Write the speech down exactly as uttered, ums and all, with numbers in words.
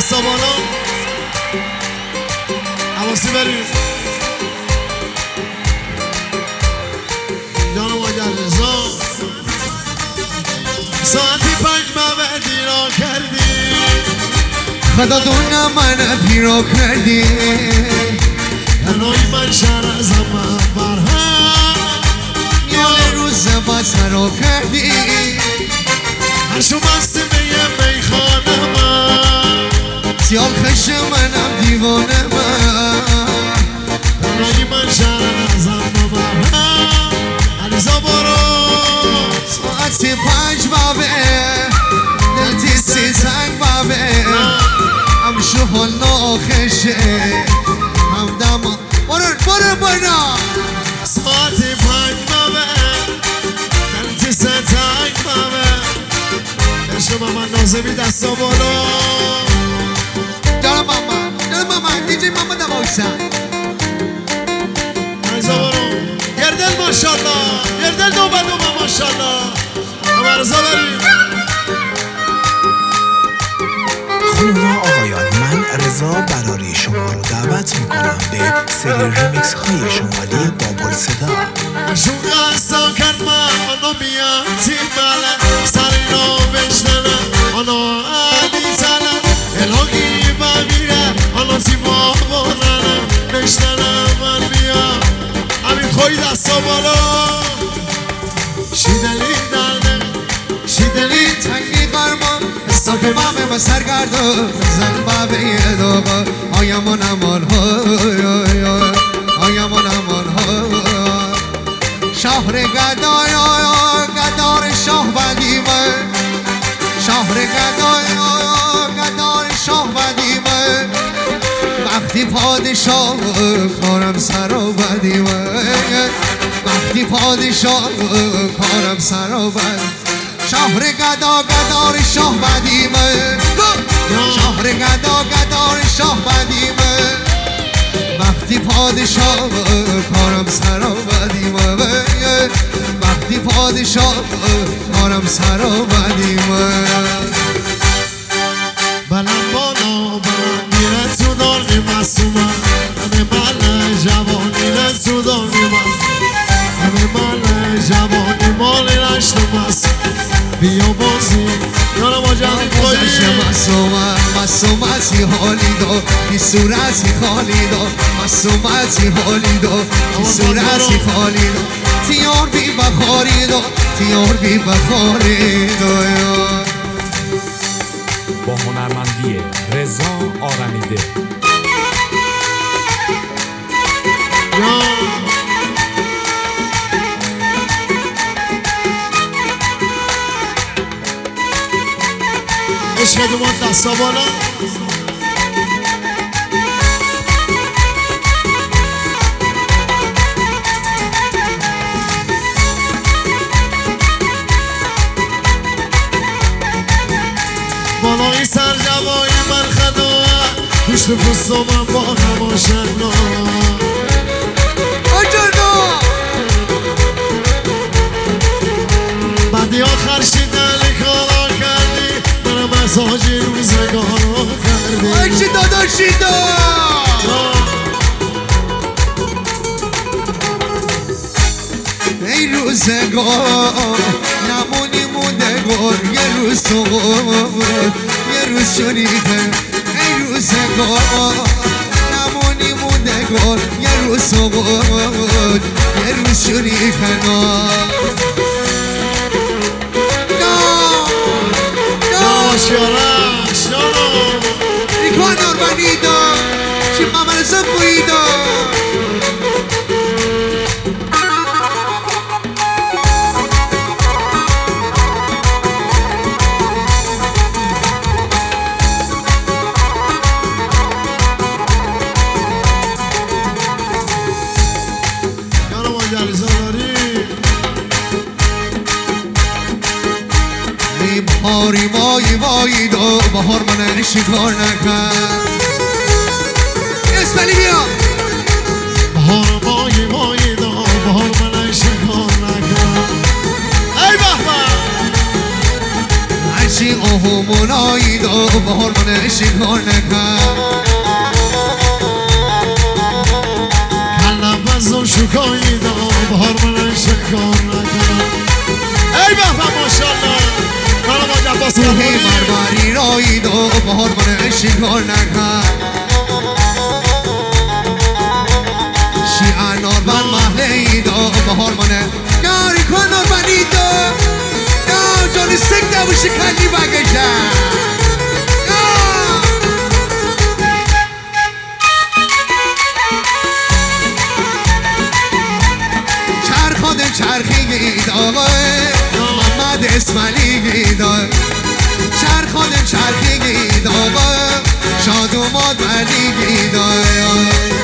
دستا بالا حواسی بریم جانم آگر رزا ساعتی پنج موردی را کردی خدا دنیا من پیرا کردی تنهایی من شهر از همه برهم یه روز وطن را کردی هرشو بسته به یه میخانه من سیال خش منم دیوانه من تنهایی من شهر از همه برهم علیزا برو ساعتی پنج بابه دلتی سی تنگ بابه هم شوال ناخشه هم دما برو برو برو ساعتی پنج بابه دلتی سی تنگ بابه عشق من نازمی دستا بالا جانم ماما جانم ماما دیجی ماما دماغشن علیزا برو گردل ماشالله گردل دو به دو به ماشالله همه رزا بریم خانم و آقایان من رضا براری شما رو دعوت میکنم به سری ریمیکس های شمالی بابل صدا شوق هستا کرد من آنو بیام تیم بلد سری رو بشنم آنو علی زنم الهی بمیره آنو تیما بانم بشنم من بیام همین خوی دستا بالا شیدلی دلم شیدلی تنگی قرمان استاک بابه و سرگردو زن بابه یه دوبا آیمون امان های آیمون امان های شهر گدای گدار شاه بدیمه شهر گدای گدار شاه بدیمه وقتی پادشاه کارم سر و بدیمه وقتی پادشاه کارم سر و بدیمه شهر گدا گدار شاه بدیمه شهر گدا گدار شاه بدیمه وقتی پادشاه کارم سر و بدیمه وقتی پادشاه کارم سر و بدیمه بلند بالا بلند میره تو دارمی مسومه همه من جوانی ره تو دارمی من همه من جوانی مالی رشتم است بیا بازی یارم با جمعی خواهی مسومت مسومتی حالی دا بی صورتی خالی دا مسومتی حالی دا بی صورتی خالی دا تیار بی بخاری دا تیار بی بخاری دا با هنرمندی رضا آرمیده عشق دومان دستا بالا بالایی سر جوایی من خدا پشت پوست و من با همان شکلا آجانا بعدی آخر شیدلی کالا کردی منم از آجی روزگارا کردی آجی داداشی دا ای روزگار نمونی موندگار یه روز تو یه روز شریفه ای روزگار نمونی موندگار یه روز تو یه روز شریفه نا شارش یارو ریکوان آرمانی دا چی ممرزا بوی دا یارو با جلیزا داری باری وای وای دا بهار من شکار نکن اسمالی بیا بهار وای وای دا بهار من شکار نکن ای بابا چی آهومونایی دا بهار من شکار نکن کلم بزن شکایی دا بهار من شکار نکن ای بابا ماشالله کالا با جباس کوهی مرمری رایی دا بهار من شکار نکن شی انار بر محله دا بهار من یاری کن نار بنی دا یا جانی سک نبوشی کلی بگشن چرخاده چرخی گید آقای محمد اسمالی گید آقای چرخاده چرخی گید آقای شاد و ماد بردی گید آقای